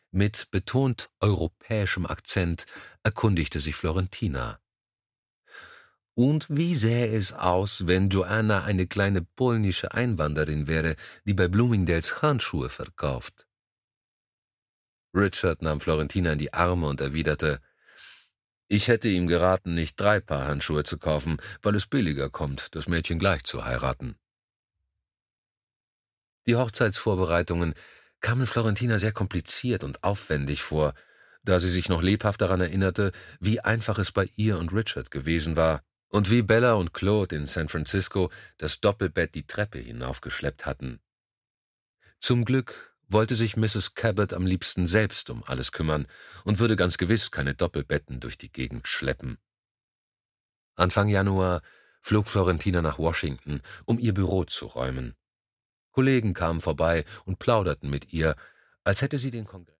Mit betont europäischem Akzent erkundigte sich Florentina. »Und wie sähe es aus, wenn Joanna eine kleine polnische Einwanderin wäre, die bei Bloomingdales Handschuhe verkauft?« Richard nahm Florentina in die Arme und erwiderte: »Ich hätte ihm geraten, nicht 3 Paar Handschuhe zu kaufen, weil es billiger kommt, das Mädchen gleich zu heiraten.« Die Hochzeitsvorbereitungen kamen Florentina sehr kompliziert und aufwendig vor, da sie sich noch lebhaft daran erinnerte, wie einfach es bei ihr und Richard gewesen war und wie Bella und Claude in San Francisco das Doppelbett die Treppe hinaufgeschleppt hatten. Zum Glück wollte sich Mrs. Cabot am liebsten selbst um alles kümmern und würde ganz gewiss keine Doppelbetten durch die Gegend schleppen. Anfang Januar flog Florentina nach Washington, um ihr Büro zu räumen. Kollegen kamen vorbei und plauderten mit ihr, als hätte sie den Kongress